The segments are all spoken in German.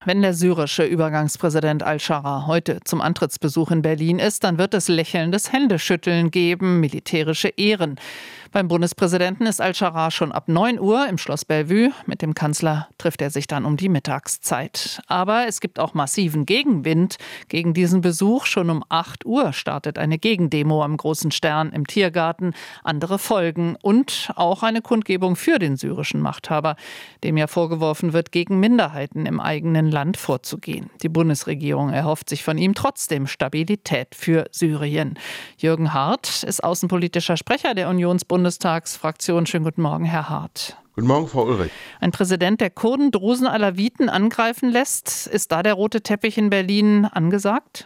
Wenn der syrische Übergangspräsident al-Scharra heute zum Antrittsbesuch in Berlin ist, dann wird es lächelndes Händeschütteln geben, militärische Ehren. Beim Bundespräsidenten ist al-Scharra schon ab 9 Uhr im Schloss Bellevue. Mit dem Kanzler trifft er sich dann um die Mittagszeit. Aber es gibt auch massiven Gegenwind gegen diesen Besuch. Schon um 8 Uhr startet eine Gegendemo am Großen Stern im Tiergarten. Andere folgen und auch eine Kundgebung für den syrischen Machthaber, dem ja vorgeworfen wird, gegen Minderheiten im eigenen Land vorzugehen. Die Bundesregierung erhofft sich von ihm trotzdem Stabilität für Syrien. Jürgen Hart ist außenpolitischer Sprecher der Unionsbundestagsfraktion. Schönen guten Morgen, Herr Hart. Guten Morgen, Frau Ulrich. Ein Präsident, der Kurden, Drusen, Alawiten angreifen lässt. Ist da der rote Teppich in Berlin angesagt?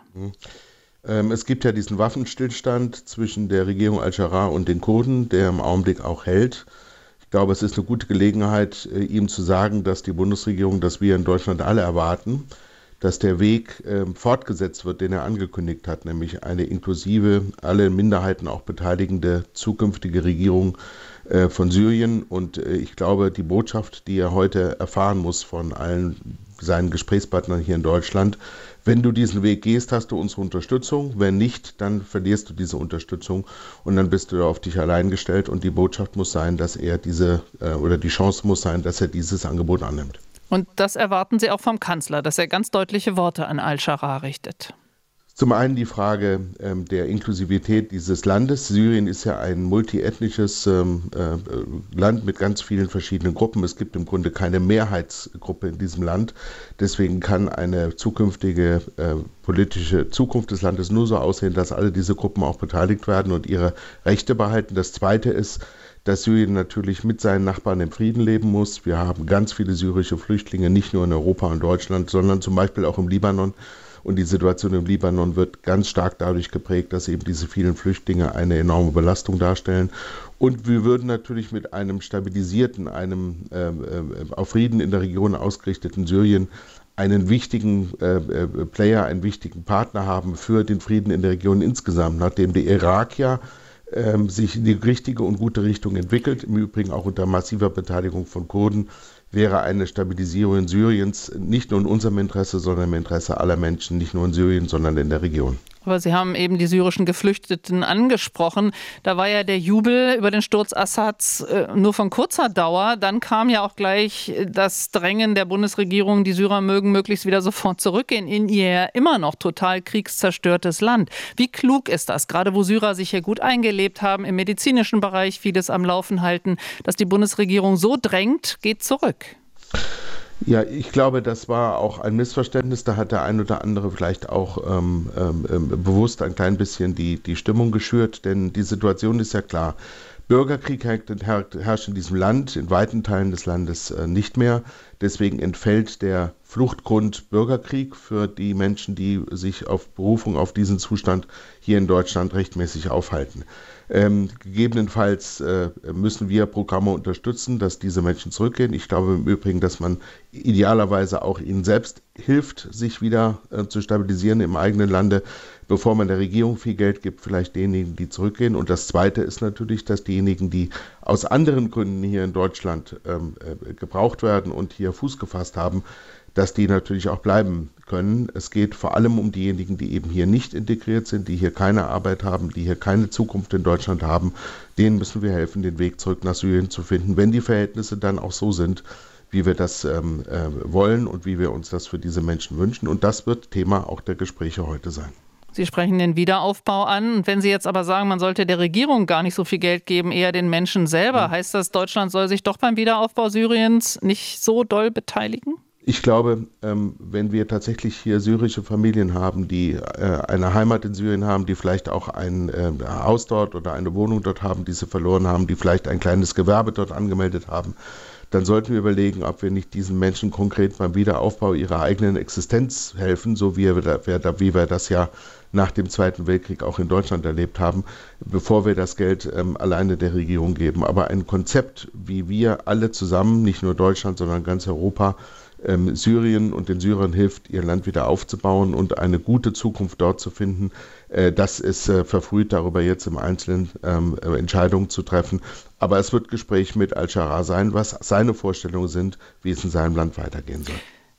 Es gibt ja diesen Waffenstillstand zwischen der Regierung al-Scharra und den Kurden, der im Augenblick auch hält. Ich glaube, es ist eine gute Gelegenheit, ihm zu sagen, dass die Bundesregierung, dass wir in Deutschland alle erwarten, dass der Weg fortgesetzt wird, den er angekündigt hat, nämlich eine inklusive, alle Minderheiten auch beteiligende zukünftige Regierung von Syrien. Und ich glaube, die Botschaft, die er heute erfahren muss von allen seinen Gesprächspartnern hier in Deutschland: Wenn du diesen Weg gehst, hast du unsere Unterstützung. Wenn nicht, dann verlierst du diese Unterstützung und dann bist du auf dich allein gestellt. Und die Botschaft muss sein, dass er die Chance muss sein, dass er dieses Angebot annimmt. Und das erwarten Sie auch vom Kanzler, dass er ganz deutliche Worte an al-Scharra richtet? Zum einen die Frage der Inklusivität dieses Landes. Syrien ist ja ein multiethnisches Land mit ganz vielen verschiedenen Gruppen. Es gibt im Grunde keine Mehrheitsgruppe in diesem Land. Deswegen kann eine zukünftige politische Zukunft des Landes nur so aussehen, dass alle diese Gruppen auch beteiligt werden und ihre Rechte behalten. Das Zweite ist, dass Syrien natürlich mit seinen Nachbarn im Frieden leben muss. Wir haben ganz viele syrische Flüchtlinge, nicht nur in Europa und Deutschland, sondern zum Beispiel auch im Libanon. Und die Situation im Libanon wird ganz stark dadurch geprägt, dass eben diese vielen Flüchtlinge eine enorme Belastung darstellen. Und wir würden natürlich mit einem stabilisierten, auf Frieden in der Region ausgerichteten Syrien einen wichtigen Player, einen wichtigen Partner haben für den Frieden in der Region insgesamt, nachdem der Irak ja sich in die richtige und gute Richtung entwickelt, im Übrigen auch unter massiver Beteiligung von Kurden, wäre eine Stabilisierung Syriens nicht nur in unserem Interesse, sondern im Interesse aller Menschen, nicht nur in Syrien, sondern in der Region. Aber Sie haben eben die syrischen Geflüchteten angesprochen. Da war ja der Jubel über den Sturz Assads nur von kurzer Dauer. Dann kam ja auch gleich das Drängen der Bundesregierung, die Syrer mögen möglichst wieder sofort zurückgehen in ihr immer noch total kriegszerstörtes Land. Wie klug ist das, gerade wo Syrer sich hier gut eingelebt haben, im medizinischen Bereich vieles am Laufen halten, dass die Bundesregierung so drängt, geht zurück? Ja, ich glaube, das war auch ein Missverständnis. Da hat der ein oder andere vielleicht auch bewusst ein klein bisschen die Stimmung geschürt, denn die Situation ist ja klar. Bürgerkrieg herrscht in diesem Land, in weiten Teilen des Landes nicht mehr. Deswegen entfällt der Fluchtgrund Bürgerkrieg für die Menschen, die sich auf Berufung auf diesen Zustand hier in Deutschland rechtmäßig aufhalten. Gegebenenfalls müssen wir Programme unterstützen, dass diese Menschen zurückgehen. Ich glaube im Übrigen, dass man idealerweise auch ihnen selbst hilft, sich wieder zu stabilisieren im eigenen Lande, bevor man der Regierung viel Geld gibt, vielleicht denjenigen, die zurückgehen. Und das Zweite ist natürlich, dass diejenigen, die aus anderen Gründen hier in Deutschland gebraucht werden und hier Fuß gefasst haben, dass die natürlich auch bleiben können. Es geht vor allem um diejenigen, die eben hier nicht integriert sind, die hier keine Arbeit haben, die hier keine Zukunft in Deutschland haben. Denen müssen wir helfen, den Weg zurück nach Syrien zu finden, wenn die Verhältnisse dann auch so sind, wie wir das wollen und wie wir uns das für diese Menschen wünschen. Und das wird Thema auch der Gespräche heute sein. Sie sprechen den Wiederaufbau an. Und wenn Sie jetzt aber sagen, man sollte der Regierung gar nicht so viel Geld geben, eher den Menschen selber, heißt das, Deutschland soll sich doch beim Wiederaufbau Syriens nicht so doll beteiligen? Ich glaube, wenn wir tatsächlich hier syrische Familien haben, die eine Heimat in Syrien haben, die vielleicht auch ein Haus dort oder eine Wohnung dort haben, die sie verloren haben, die vielleicht ein kleines Gewerbe dort angemeldet haben, dann sollten wir überlegen, ob wir nicht diesen Menschen konkret beim Wiederaufbau ihrer eigenen Existenz helfen, so wie wir das ja nach dem Zweiten Weltkrieg auch in Deutschland erlebt haben, bevor wir das Geld alleine der Regierung geben. Aber ein Konzept, wie wir alle zusammen, nicht nur Deutschland, sondern ganz Europa, Syrien und den Syrern hilft, ihr Land wieder aufzubauen und eine gute Zukunft dort zu finden. Das ist verfrüht, darüber jetzt im Einzelnen Entscheidungen zu treffen. Aber es wird Gespräch mit al-Scharra sein, was seine Vorstellungen sind, wie es in seinem Land weitergehen soll.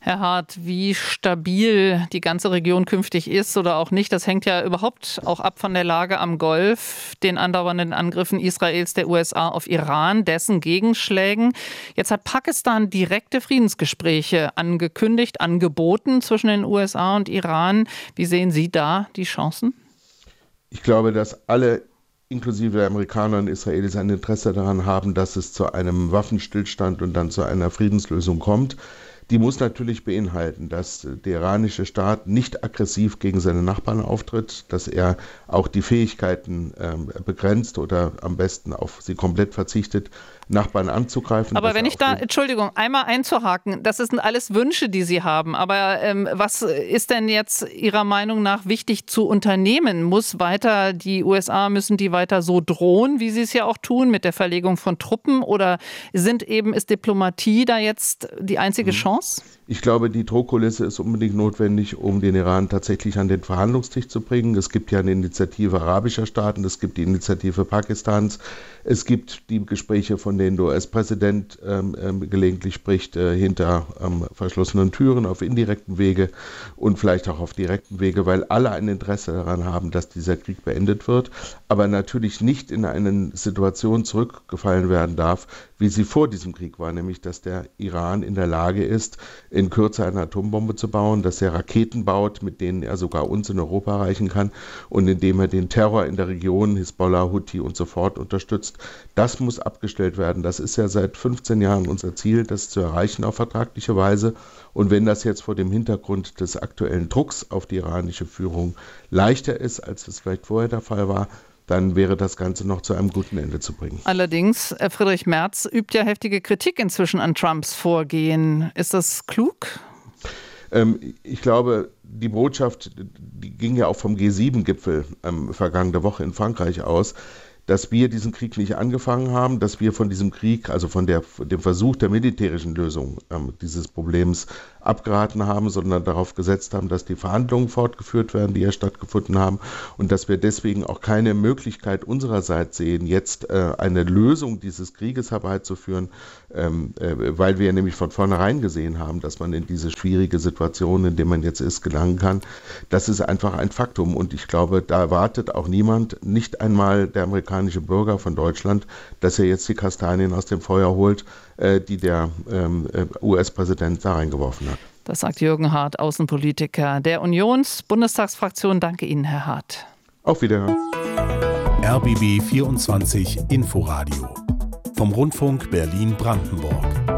Herr Hart, wie stabil die ganze Region künftig ist oder auch nicht, das hängt ja überhaupt auch ab von der Lage am Golf, den andauernden Angriffen Israels, der USA auf Iran, dessen Gegenschlägen. Jetzt hat Pakistan direkte Friedensgespräche angekündigt, angeboten zwischen den USA und Iran. Wie sehen Sie da die Chancen? Ich glaube, dass alle, inklusive der Amerikaner und Israelis, ein Interesse daran haben, dass es zu einem Waffenstillstand und dann zu einer Friedenslösung kommt. Die muss natürlich beinhalten, dass der iranische Staat nicht aggressiv gegen seine Nachbarn auftritt, dass er auch die Fähigkeiten begrenzt oder am besten auf sie komplett verzichtet, Nachbarn anzugreifen. Aber wenn ich da, Entschuldigung, einmal einzuhaken, das sind alles Wünsche, die Sie haben. Aber was ist denn jetzt Ihrer Meinung nach wichtig zu unternehmen? Müssen die USA weiter so drohen, wie sie es ja auch tun, mit der Verlegung von Truppen? Oder ist Diplomatie da jetzt die einzige Chance? Ich glaube, die Drohkulisse ist unbedingt notwendig, um den Iran tatsächlich an den Verhandlungstisch zu bringen. Es gibt ja eine Initiative arabischer Staaten, es gibt die Initiative Pakistans, es gibt die Gespräche, von denen der US-Präsident gelegentlich spricht, hinter verschlossenen Türen, auf indirekten Wege und vielleicht auch auf direkten Wege, weil alle ein Interesse daran haben, dass dieser Krieg beendet wird, aber natürlich nicht in eine Situation zurückgefallen werden darf, wie sie vor diesem Krieg war, nämlich dass der Iran in der Lage ist, in Kürze eine Atombombe zu bauen, dass er Raketen baut, mit denen er sogar uns in Europa erreichen kann und indem er den Terror in der Region, Hisbollah, Houthi und so fort unterstützt. Das muss abgestellt werden. Das ist ja seit 15 Jahren unser Ziel, das zu erreichen auf vertragliche Weise. Und wenn das jetzt vor dem Hintergrund des aktuellen Drucks auf die iranische Führung leichter ist, als es vielleicht vorher der Fall war, dann wäre das Ganze noch zu einem guten Ende zu bringen. Allerdings, Friedrich Merz übt ja heftige Kritik inzwischen an Trumps Vorgehen. Ist das klug? Ich glaube, die Botschaft, die ging ja auch vom G7-Gipfel vergangene Woche in Frankreich aus, dass wir diesen Krieg nicht angefangen haben, dass wir von diesem Krieg, also von dem Versuch der militärischen Lösung dieses Problems abgeraten haben, sondern darauf gesetzt haben, dass die Verhandlungen fortgeführt werden, die ja stattgefunden haben und dass wir deswegen auch keine Möglichkeit unsererseits sehen, jetzt eine Lösung dieses Krieges herbeizuführen, weil wir nämlich von vornherein gesehen haben, dass man in diese schwierige Situation, in der man jetzt ist, gelangen kann. Das ist einfach ein Faktum und ich glaube, da erwartet auch niemand, nicht einmal der amerikanische Bürger von Deutschland, dass er jetzt die Kastanien aus dem Feuer holt, die der US-Präsident da reingeworfen hat. Das sagt Jürgen Hart, Außenpolitiker der Unions-Bundestagsfraktion. Danke Ihnen, Herr Hart. Auf Wiederhören. RBB 24 Inforadio vom Rundfunk Berlin-Brandenburg.